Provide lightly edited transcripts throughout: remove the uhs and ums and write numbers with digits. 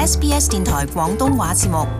SBS 電台廣東話節目。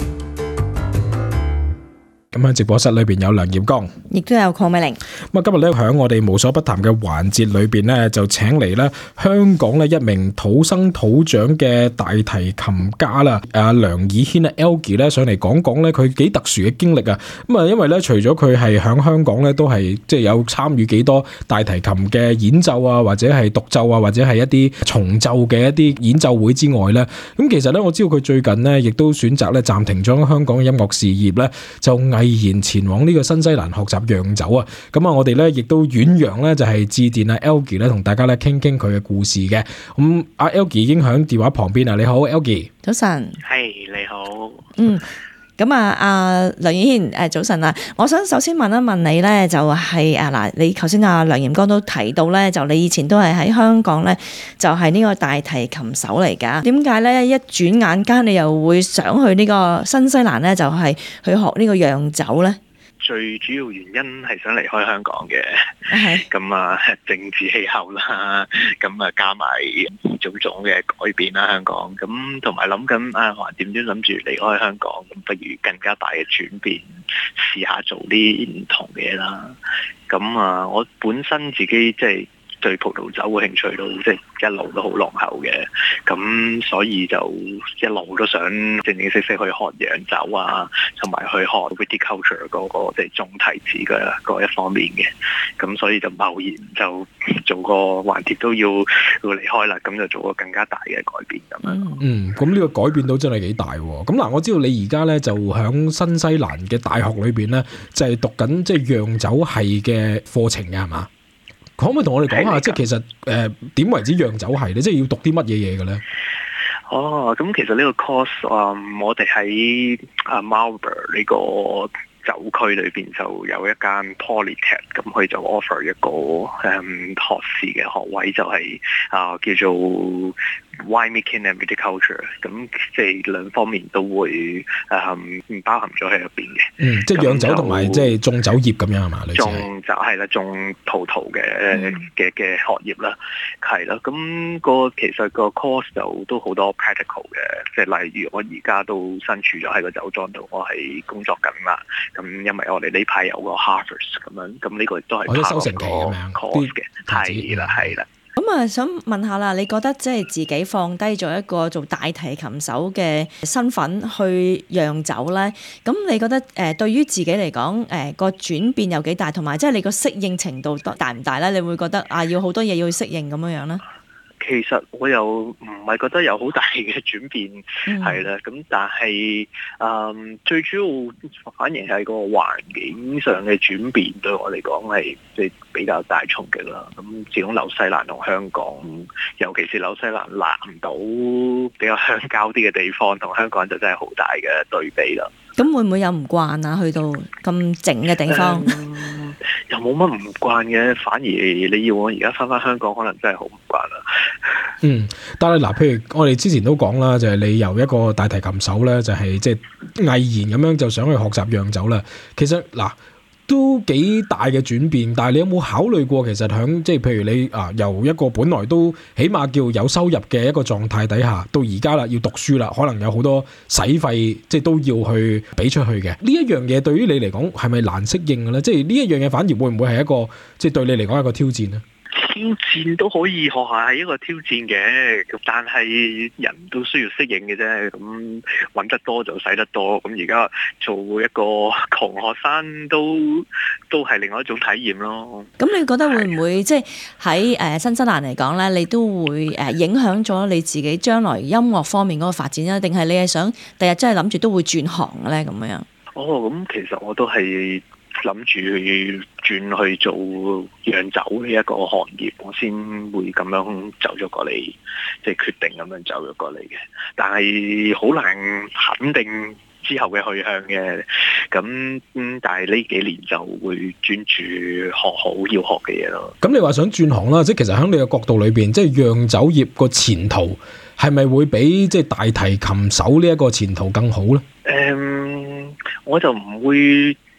咁喺直播室裏邊有梁焱剛， 亦都有鄺美玲。 咁啊，今日咧喺我哋無所不談嘅環節裏邊咧，就請嚟咧香港咧一名土生土長嘅大提琴家啦，阿梁以軒啊 Elgie 咧上嚟講講咧佢幾特殊嘅經歷啊。咁啊，因為咧除咗佢係喺香港咧都係即係有參與幾多大提琴嘅演奏啊，或者係獨奏啊，或者係一啲重奏嘅一啲演奏會之外咧，咁其實咧我知道佢最近咧亦都選擇咧暫停咗香港嘅音樂事業咧，就毅然前往呢個新西蘭學習釀酒啊！咁啊，我哋咧亦都遠洋咧就係致電阿 Elgie 咧，同大家咧傾傾佢嘅故事嘅。咁阿 Elgie 已經喺電話旁邊啊！你好 ，Elgie。 早晨。 係你好。 咁啊，阿梁以軒，早晨啊！我想首先問一問你咧，就係嗱，你頭先阿梁焱剛都提到咧，就你以前都係喺香港咧，就係呢個大提琴手嚟㗎。點解咧一轉眼間你又會想去呢個新西蘭咧，就係去學呢個釀酒咧？ 最主要原因係想離開香港嘅，咁啊政治氣候啦，咁啊加埋種種嘅改變啦，香港咁同埋諗緊橫掂都諗住離開香港，咁不如更加大嘅轉變，試下做啲唔同嘅嘢啦。咁啊，我本身自己即係對葡萄酒嘅興趣都即係一路都好濃厚嘅，咁所以就一路都想正正式式去學釀酒啊，同埋去學 viticulture 嗰個即係種提子嘅嗰一方面嘅，咁所以就貿然就做個橫掂都要離開啦，咁就做個更加大嘅改變咁樣。 咁呢個改變到真係幾大喎！咁嗱，我知道你而家咧就響新西蘭嘅大學裏邊咧，就係讀緊即係釀酒系嘅課程嘅係嘛？可唔可以同我哋講下，即係其實點為之釀酒系咧？即係要讀啲乜嘢嘢嘅咧？ 咁其實呢個 course 我哋喺Marlborough 呢個酒區裏邊就有一間 Polytech， 咁佢就 offer 一個學士嘅學位，就係叫做Winemaking and Viticulture， 咁即係兩方面都會包含咗喺入邊嘅。 即係釀酒同埋即係種酒業咁樣係嘛？ 種就係啦，種葡萄嘅學業啦，係啦。咁其實個 course 就都好多 practical 嘅，即係例如我而家都身處咗喺個酒莊度，我係工作緊啦。咁因為我哋呢排有個 harvest 咁樣，咁呢個都係收成期咁樣 course 嘅，係啦。 咁啊，想問下啦，你覺得即係自己放低咗一個做大提琴手嘅身份去釀酒咧？咁你覺得對於自己嚟講個轉變有幾大，同埋即係你個適應程度大唔大咧？你會覺得要好多嘢要去適應咁樣咧？ 其實我又唔係覺得有好大嘅轉變，係啦。咁但係最主要反而係個環境上嘅轉變，對我嚟講係即係比較大衝擊啦。咁始終紐西蘭同香港，尤其是紐西蘭南島比較鄉郊啲嘅地方，同香港就真係好大嘅對比啦。 咁會唔會有唔慣啊？去到咁靜嘅地方？ 又冇乜唔慣嘅，反而你要我而家翻香港，可能真係好唔慣啦。 但係嗱，譬如我哋之前都講啦，就係你由一個大提琴手咧，就係即係毅然咁樣就想去學習釀酒啦。其實嗱，都幾大嘅轉變，但係你有冇考慮過其實響即係譬如你由一個本來都起碼叫有收入嘅一個狀態底下，到而家啦要讀書啦，可能有好多使費即係都要去俾出去嘅。呢一樣嘢對於你嚟講係咪難適應嘅咧？即係呢一樣嘢反而會唔會係一個即係對你嚟講係一個挑戰咧？ 挑戰都可以學下係一個挑戰嘅，但係人都需要適應嘅啫。咁揾得多就使得多。咁而家做一個窮學生都係另外一種體驗咯。 咁你覺得會唔會即係喺新西蘭嚟講咧，你都會影響咗你自己將來音樂方面嗰個發展咧？定係你係想第日真係諗住都會轉行咧咁樣？ 咁其實我都係諗住轉去做釀酒呢一個行業，我先會咁樣走咗過嚟，即係決定咁樣走咗過嚟嘅。但係好難肯定之後嘅去向嘅。咁但係呢幾年就會專注學好要學嘅嘢咯。咁你話想轉行啦，即係其實喺你嘅角度裏邊，即係釀酒業個前途係咪會比即係大提琴手呢一個前途更好咧？ 我就唔會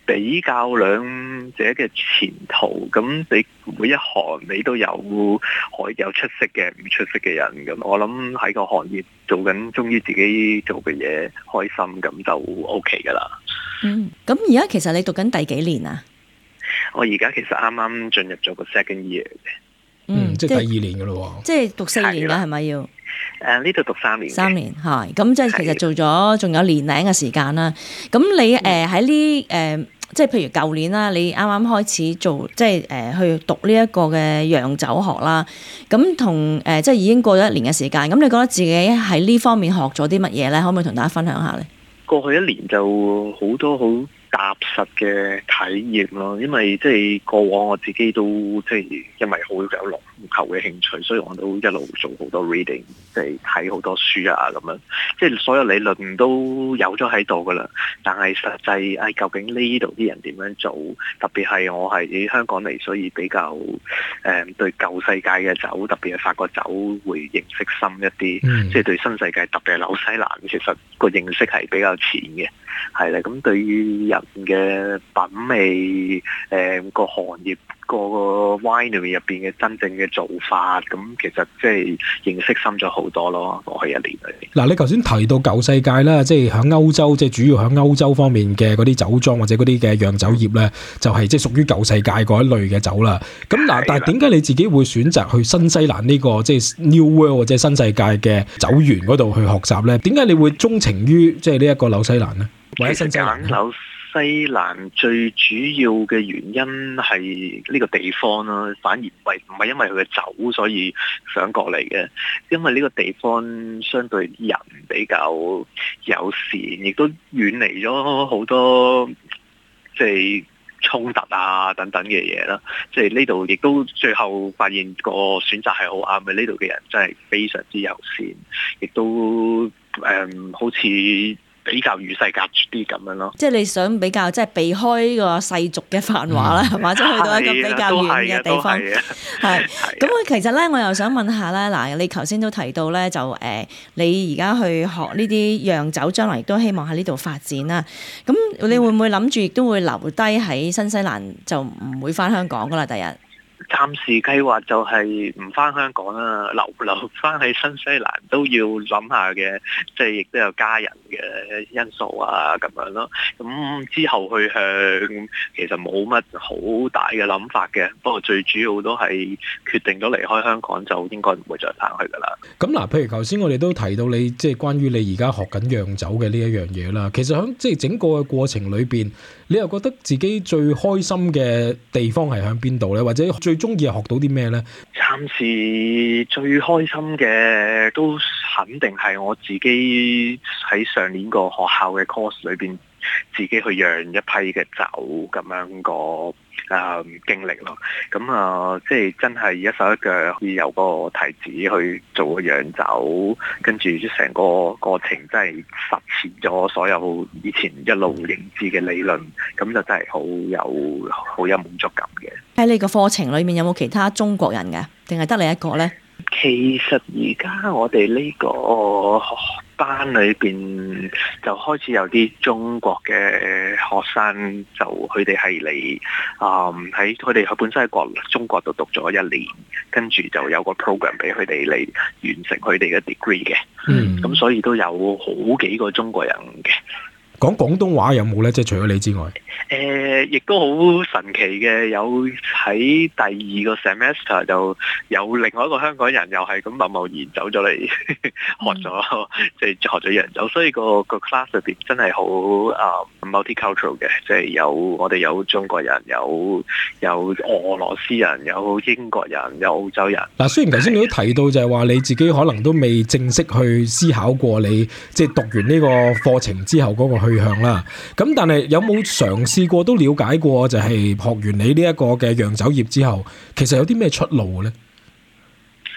比較兩者嘅前途，咁你每一行你都有可以有出色嘅、唔出色嘅人，咁我諗喺個行業做緊中意自己做嘅嘢，開心咁就 OK 噶啦。 咁而家其實你讀緊第幾年啊？ 我而家其實啱啱進入咗個 second year 嘅，即係第2年噶咯喎。 即係讀4年啦，係咪要？ 呢度讀3年。 3年係，咁即係其實做咗仲有年零嘅時間啦。咁你喺呢即係譬如舊年啦，你啱啱開始做即係去讀呢一個嘅洋酒學啦。咁同即係已經過咗1年嘅時間，咁你覺得自己喺呢方面學咗啲乜嘢咧？可唔可以同大家分享下咧？ 過去1年就好多好踏實嘅體驗咯，因為即係過往我自己都即係因為好有籃球嘅興趣，所以我都一路做好多 reading， 即係睇好多書啊咁樣，即係所有理論都有咗喺度噶啦。但係實際究竟呢度啲人點樣做？特別係我係香港嚟，所以比較對舊世界嘅酒，特別係法國酒會認識深一啲。即係對新世界，特別係紐西蘭，其實個認識係比較淺嘅。係啦，咁對於人嘅品味，個行業個 winery 入邊嘅真正嘅做法，咁其實即係認識深咗好多咯。過去1年裏邊， 嗱，你頭先提到舊世界啦，即係喺歐洲，即係主要喺歐洲方面嘅嗰啲酒莊或者嗰啲嘅釀酒業咧，就係即係屬於舊世界嗰一類嘅酒啦。咁嗱，但係點解你自己會選擇去新西蘭呢個即係 New World 或者新世界嘅酒園嗰度去學習咧？點解你會鍾情於即係呢一個紐西蘭咧？ 其實揀紐西蘭最主要嘅原因係呢個地方啦，反而唔係因為佢嘅酒所以想過嚟嘅，因為呢個地方相對人比較友善，亦都遠離咗好多即係衝突啊等等嘅嘢啦。即係呢度亦都最後發現個選擇係好啱嘅，呢度嘅人真係非常之友善，亦都好似比較與世隔絕啲咁樣咯， 即係你想比較即係避開呢個世俗嘅繁華啦，係嘛？即係去到一個比較遠嘅地方。係咁其實咧，我又想問下咧，嗱，你頭先都提到咧，就你而家去學呢啲釀酒，將來亦都希望喺呢度發展啦。咁你會唔會諗住亦都會留低喺新西蘭，就唔會返香港噶啦？第日？ 暫時計劃就係唔返香港啦，留返喺新西蘭都要諗下嘅，即係亦都有家人嘅因素啊咁樣咯。咁之後去向其實冇乜好大嘅諗法嘅，不過最主要都係決定咗離開香港就應該唔會再返去噶啦。 咁嗱，譬如頭先我哋都提到你即係關於你而家學緊釀酒嘅呢一樣嘢啦，其實喺即係整個嘅過程裏邊，你又覺得自己最開心嘅地方係喺邊度咧？或者最中意係學到啲咩咧？ 暫時最開心嘅都肯定係我自己喺上年個學校嘅 course 裏邊，自己去釀一批嘅酒咁樣個經歷咯。咁即係真係一手一腳，由個提子去做個釀酒，跟住成個過程真係實踐咗所有以前一路認知嘅理論，咁就真係好有滿足感嘅。 喺你個課程裏面有冇其他中國人嘅，定係得你一個呢？ 其實而家我哋呢個班裏邊就開始有啲中國嘅學生，就佢哋係嚟喺佢哋本身喺中國度讀咗1年，跟住就有個 program 俾佢哋嚟完成佢哋嘅 degree 嘅。咁所以都有好幾個中國人嘅。 講廣東話有冇咧？即係除咗你之外， 亦都好神奇嘅，有喺第2個 semester 就有另外一個香港人又係咁貿然走咗嚟學咗，即係學咗釀酒，所以個 class 入邊真係好multicultural 嘅，即係我哋有中國人，有俄羅斯人，有英國人，有澳洲人。嗱，雖然頭先你都提到就係話你自己可能都未正式去思考過你即係讀完呢個課程之後嗰個去向啦，咁但係有冇嘗試過都了解過，就係學完你呢一個嘅釀酒業之後，其實有啲咩出路呢？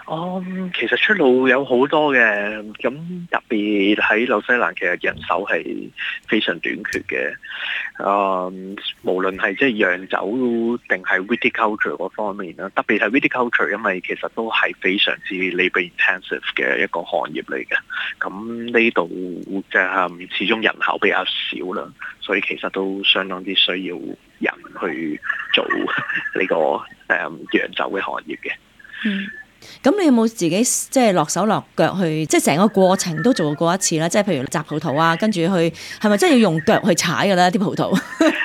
其實出路有好多嘅，咁特別喺紐西蘭其實人手係非常短缺嘅。無論係即係釀酒定係 viticulture 嗰方面啦，特別係 viticulture，因為其實都係非常之 labour intensive 嘅一個行業嚟嘅。咁呢度就係始終人口比較少啦，所以其實都相當之需要人去做呢個釀酒嘅行業嘅。 咁你有冇自己即係落手落腳去，即係成個過程都做過一次啦？即係譬如摘葡萄啊，跟住去係咪真係要用腳去踩嘅咧？啲葡萄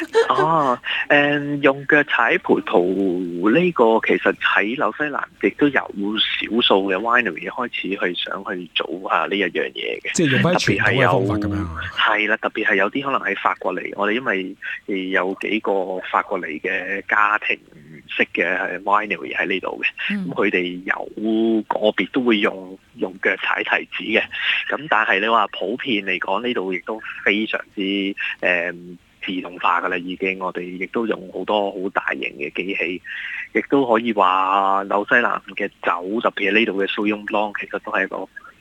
用腳踩葡萄呢個其實喺紐西蘭亦都有少數嘅 winery 開始去想去做下呢一樣嘢嘅， 即係用翻傳統嘅方法咁樣。 係啦，特別係有啲可能喺法國嚟，我哋因為有幾個法國嚟嘅家庭式嘅 winery 喺呢度嘅，咁佢哋有個別都會用腳踩提子嘅，咁但係你話普遍嚟講呢度亦都非常之自動化㗎啦，已經我哋亦都用好多好大型嘅機器，亦都可以話紐西蘭嘅酒，特別係呢度嘅 Sauvignon Blanc，其實都係一個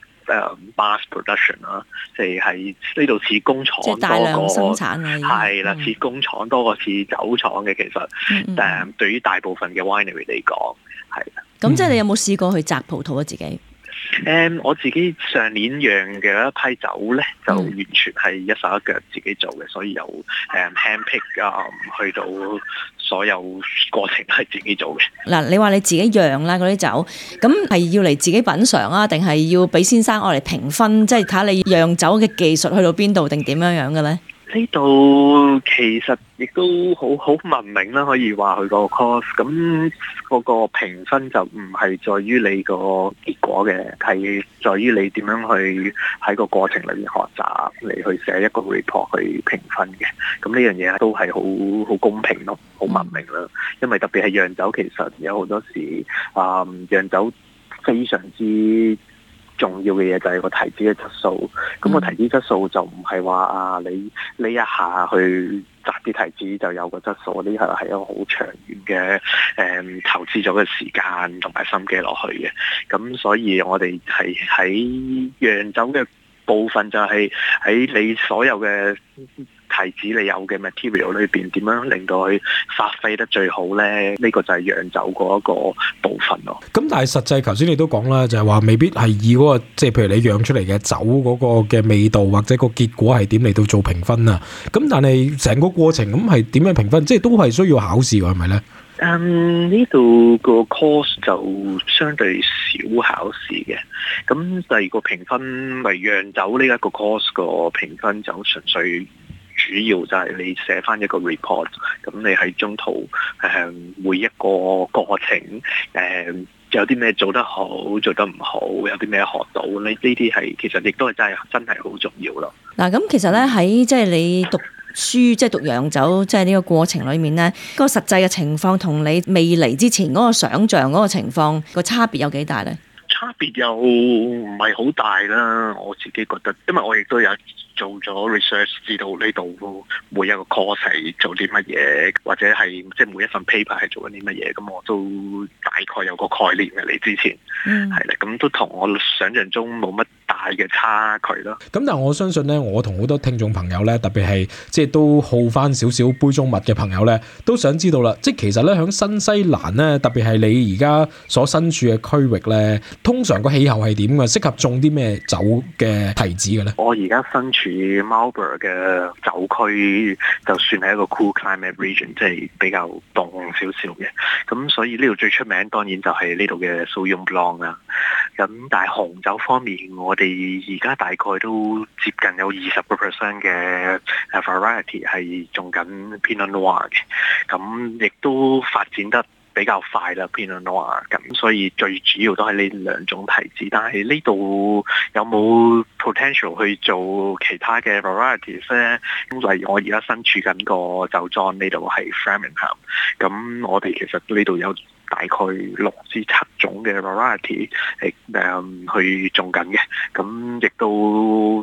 mass production 啦，即係喺呢度似工廠多過大量生產係啦，似工廠多過似酒廠嘅其實，對於大部分嘅 winery 嚟講係啦。 咁即係你有冇試過去摘葡萄啊？自己？ 我自己上年釀嘅一批酒咧，就完全係一手一腳自己做嘅，所以由hand pick 去到所有過程都係自己做嘅。嗱， 你話你自己釀啦嗰啲酒，咁係要嚟自己品嚐啊，定係要俾先生我嚟評分，即係睇下你釀酒嘅技術去到邊度，定點樣嘅咧？ 呢度其實亦都好文明啦，可以話佢個 course。咁嗰個評分就唔係在於你個結果嘅，係在於你點樣去喺個過程裏面學習嚟去寫一個 report 去評分嘅。咁呢樣嘢都係好公平咯，好文明啦。因為特別係釀酒，其實有好多時釀酒非常之重要嘅嘢就係個提子嘅質素，咁個提子質素就唔係話你呢一下去摘啲提子就有個質素，呢下係一個好長遠嘅投資咗嘅時間同埋心機落去嘅，咁所以我哋係喺釀酒嘅部分就係喺你所有嘅提子你有嘅 material 裏邊點樣令到佢發揮得最好咧？呢個就係釀酒嗰一個部分咯。咁但係實際頭先你都講啦，就係話未必係以嗰個即係譬如你釀出嚟嘅酒嗰個嘅味道或者個結果係點嚟到做評分啊？咁但係成個過程咁係點樣評分？即係都係需要考試㗎，係咪咧？ 呢度個 course 就相對少考試嘅，咁第二個評分為釀酒呢一個 course 個評分就純粹主要就係你寫翻一個 report， 咁你喺中途每一個過程有啲咩做得好，做得唔好，有啲咩學到呢啲係其實亦都係真係好重要咯。 嗱，咁其實咧喺即係你讀書即係讀釀酒，即係呢個過程裏面咧，嗰個實際嘅情況同你未嚟之前嗰個想像嗰個情況個差別有幾大咧？ 差別又唔係好大啦，我自己覺得，因為我亦都有做咗 research，知道呢度每一個 course 係做啲乜嘢，或者係即係每一份 paper 係做緊啲乜嘢，咁我都大概有個概念嘅。你之前係啦，咁都同我想象中冇乜大嘅差距咯。 咁但係我相信咧，我同好多聽眾朋友咧，特別係即係都好翻少少杯中物嘅朋友咧，都想知道啦。即係其實咧，喺新西蘭咧，特別係你而家所身處嘅區域咧，通常個氣候係點嘅？適合種啲咩酒嘅提子嘅咧？ 我而家身處 Marlborough 嘅酒區，就算係一個 cool climate region，即係比較凍少少嘅。咁所以呢度最出名當然就係呢度嘅 Sauvignon Blanc 啦。咁但係紅酒方面，我哋而家大概都接近有20% 嘅 variety 係種緊 Pinot Noir 嘅。咁亦都發展得比較快啦 Pinot Noir， 咁所以最主要都係呢兩種提子，但係呢度有冇 potential 去做其他嘅 varieties 咧？例如我而家身處緊個酒莊呢度係 Framingham， 咁我哋其實呢度有大概6至7種嘅 variety 去種緊嘅，咁亦都有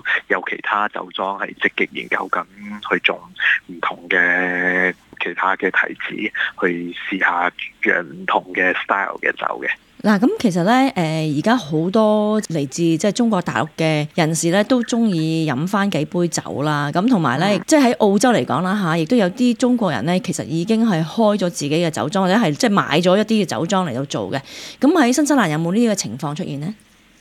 其他酒莊係積極研究緊去種唔同嘅其他嘅提子，去試下釀唔同嘅 style 嘅酒嘅。 嗱，咁其實咧，而家好多嚟自即係中國大陸嘅人士咧，都中意飲翻幾杯酒啦。咁同埋咧，即係喺澳洲嚟講啦嚇，亦都有啲中國人咧，其實已經係開咗自己嘅酒莊，或者係即係買咗一啲嘅酒莊嚟到做嘅。咁喺新西蘭有冇呢個情況出現呢？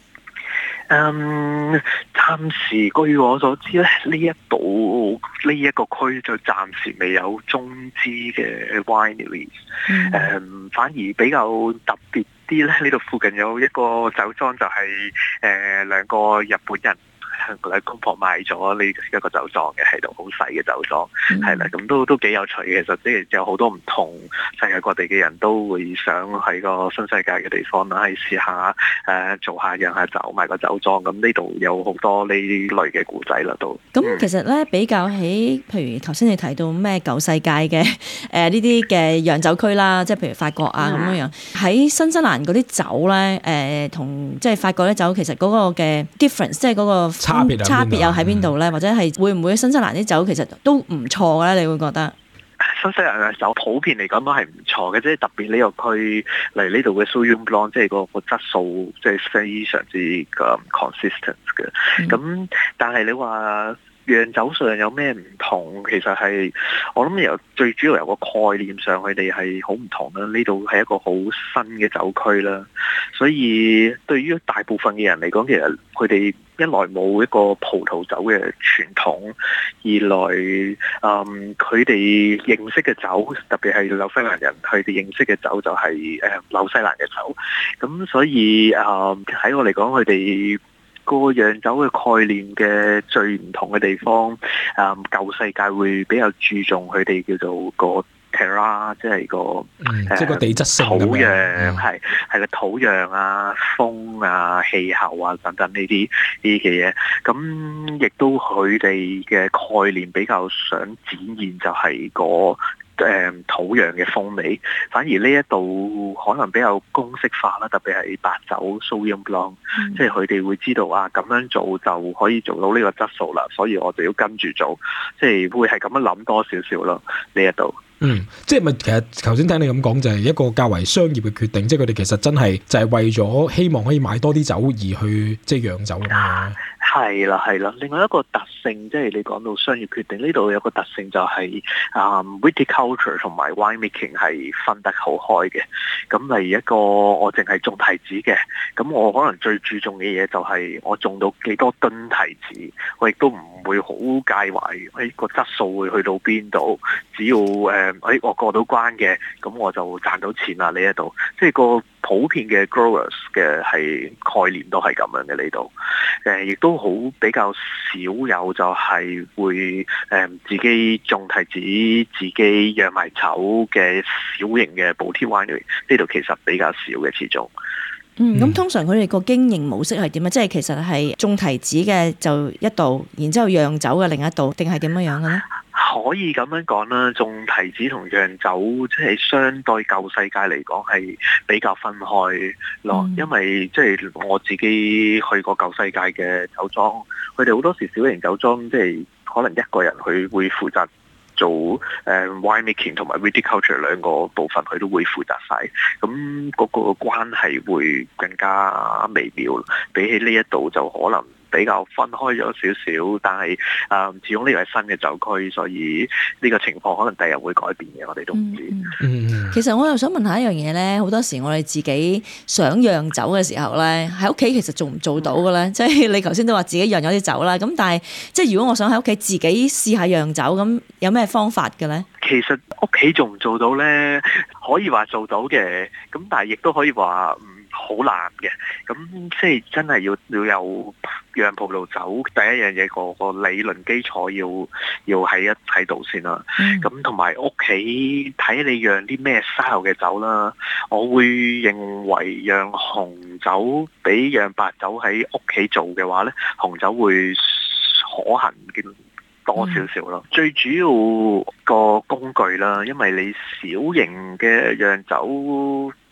暫時據我所知咧，呢一個區就暫時未有中資嘅 wineries。反而比較特別啲咧，呢度附近有一個酒莊，就係兩個日本人兩公婆買咗呢一個酒莊嘅，喺度好細嘅酒莊，係啦，咁都幾有趣嘅。其實即係有好多唔同世界各地嘅人都會想喺個新世界嘅地方啦，係試下做下釀下酒，買個酒莊。咁呢度有好多呢類嘅故仔啦，都。咁其實咧，比較起譬如頭先你提到咩舊世界嘅呢啲嘅釀酒區啦，即係譬如法國啊咁樣喺新西蘭嗰啲酒咧，同即係法國啲酒其實嗰個嘅 difference， 即係嗰個差別又喺邊度咧？或者係會唔會新西蘭啲酒其實都唔錯嘅咧？你會覺得？ 新西蘭嘅酒普遍嚟講都係唔錯嘅，即係特別呢個區嚟呢度嘅 Sauvignon Blanc， 即係個質素即係非常之consistent 嘅。咁但係你話釀酒上有咩唔同？其實係我諗最主要由個概念上，佢哋係好唔同啦。呢度係一個好新嘅酒區啦，所以對於大部分嘅人嚟講，其實佢哋一來冇一個葡萄酒嘅傳統，二來佢哋認識嘅酒，特別係紐西蘭人，佢哋認識嘅酒就係紐西蘭嘅酒。咁所以喺我嚟講，佢哋個釀酒嘅概念嘅最唔同嘅地方，舊世界會比較注重佢哋叫做個 terroir， 即係即係個地質性土壤，係啦，土壤啊、風啊、氣候啊等等呢啲嘅嘢。咁亦都佢哋嘅概念比較想展現就係個土壤嘅風味，反而呢一度可能比較公式化啦，特別係白酒 Sauvignon Blanc，即係佢哋會知道咁樣做就可以做到呢個質素啦，所以我哋要跟住做，即係會係咁樣諗多少少咯呢一度。 即係咪其實頭先聽你咁講，就係一個較為商業嘅決定，即係佢哋其實真係就係為咗希望可以買多啲酒而去即係釀酒咁樣。 係啦。另外一個特性，即係你講到商業決定，呢度有個特性就係viticulture 同埋 wine making 係分得好開嘅。咁例如一個我淨係種提子嘅，咁我可能最注重嘅嘢就係我種到幾多噸提子，我亦都唔會好介懷個質素會去到邊度，只要我過到關嘅，咁我就賺到錢啦。呢一度即係個普遍嘅 growers 嘅係概念都係咁樣嘅呢度，亦都好比較少有就係會自己種提子、自己釀埋酒嘅小型嘅 boutique winery， 呢度其實比較少嘅始終。 咁通常佢哋個經營模式係點啊？即係其實係種提子嘅就一度，然之後釀酒嘅另一度，定係點樣樣嘅咧？ 可以咁樣講啦，種提子同釀酒即係相對舊世界嚟講係比較分開咯，因為即係我自己去過舊世界嘅酒莊，佢哋好多時小型酒莊即係可能一個人佢會負責做wine making 同埋 viticulture 兩個部分，佢都會負責晒，咁嗰個關係會更加微妙，比起呢一度就可能比較分開咗少少，但係始終呢個係新嘅酒區，所以呢個情況可能第日會改變嘅，我哋都唔知。 其實我又想問下一樣嘢咧，好多時我哋自己想釀酒嘅時候咧，喺屋企其實做唔做到嘅咧？即係你頭先都話自己釀咗啲酒啦，咁但係即係如果我想喺屋企自己試下釀酒，咁有咩方法嘅咧？ 其實屋企做唔做到咧，可以話做到嘅，咁但係亦都可以話好難嘅。咁即係真係要有釀葡萄酒，第一樣嘢個理論基礎要喺度先啦。咁同埋屋企睇你釀啲咩 style 嘅酒啦，我會認為釀紅酒比釀白酒喺屋企做嘅話咧，紅酒會可行嘅多少少咯。最主要個工具啦，因為你小型嘅釀酒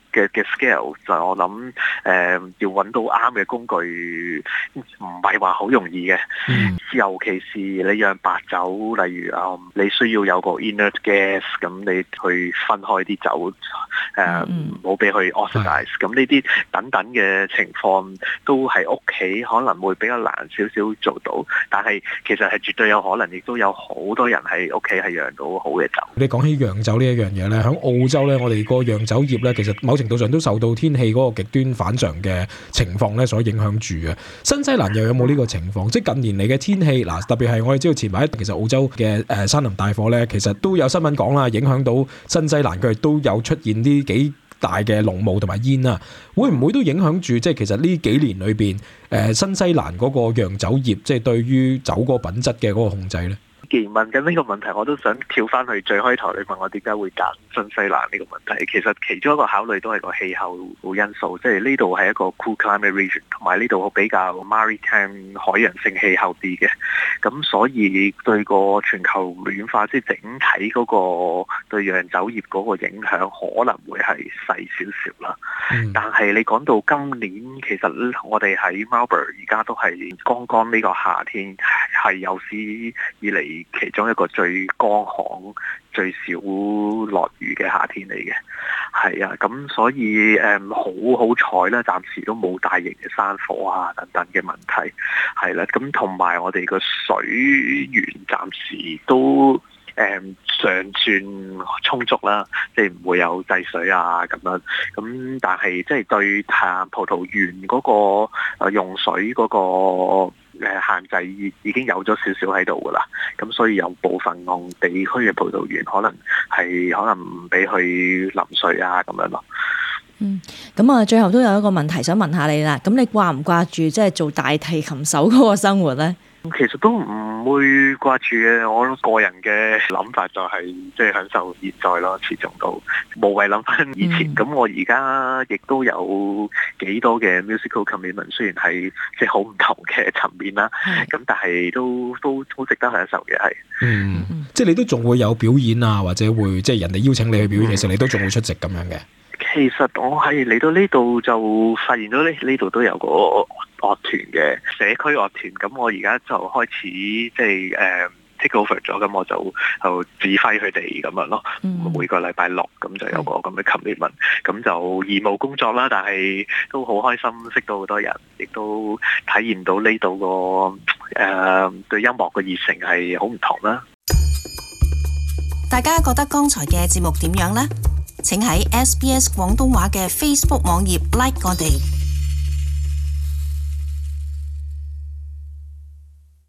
嘅 scale 就我諗要揾到啱嘅工具唔係話好容易嘅，尤其是你釀白酒，例如你需要有個 inert gas， 咁你去分開啲酒，唔好俾佢 oxidize， 咁呢啲等等嘅情況都係屋企可能會比較難少少做到，但係其實係絕對有可能，亦都有好多人喺屋企係釀到好嘅酒。 你講起釀酒呢一樣嘢咧，喺澳洲咧，我哋個釀酒業咧，其實某程度上都受到天氣嗰個極端反常嘅情況咧所影響住嘅。新西蘭又有冇呢個情況？即係近年嚟嘅天氣嗱，特別係我哋知道前排其實澳洲嘅山林大火咧，其實都有新聞講啦，影響到新西蘭佢哋都有出現啲幾大嘅濃霧同埋煙啊，會唔會都影響住即係其實呢幾年裏邊新西蘭嗰個釀酒業即係對於酒個品質嘅嗰個控制咧？ 既然問緊呢個問題，我都想跳翻去最開頭你問我點解會揀新西蘭呢個問題。其實其中一個考慮都係個氣候因素，即係呢度係一個 cool climate region， 同埋呢度比較 maritime 海洋性氣候啲嘅，咁所以對個全球暖化即係整體嗰個對釀酒業嗰個影響可能會係細少少啦。但係你講到今年，其實我哋喺 Melbourne 而家都係剛剛呢個夏天係有史以嚟其中一個最乾旱、最少落雨嘅夏天嚟嘅，係啊，咁所以好彩啦，暫時都冇大型嘅山火啊等等嘅問題，係啦，咁同埋我哋個水源暫時都尚算充足啦，即係唔會有制水啊咁樣，咁但係即係對葡萄園嗰個用水嗰個限制已經有咗少少喺度噶啦，咁所以有部分地區嘅葡萄園可能唔俾佢淋水啊咁樣咯。 咁啊，最後都有一個問題想問下你啦，咁你掛唔掛住即係做大提琴手嗰個生活咧？ 其實都唔會掛住嘅，我個人嘅諗法就係即係享受現在咯，始終都無謂諗翻以前。咁我而家亦都有幾多嘅 musical commitment， 雖然係即係好唔同嘅層面啦，咁但係都好值得享受嘅係。 即係你都仲會有表演啊，或者會即係人哋邀請你去表演，其實你都仲會出席咁樣嘅。 其實我係嚟到呢度就發現咗呢度都有個樂團嘅社區樂團，咁我而家就開始即係take over 咗，咁我就指揮佢哋咁樣咯。每個禮拜六咁就有個咁嘅 commitment，咁就義務工作啦，但係都好開心，識到好多人，亦都體驗到呢度個對音樂嘅熱誠係好唔同啦。 大家覺得剛才嘅節目點樣呢？請喺SBS 廣東話嘅 Facebook 網頁 like 我哋。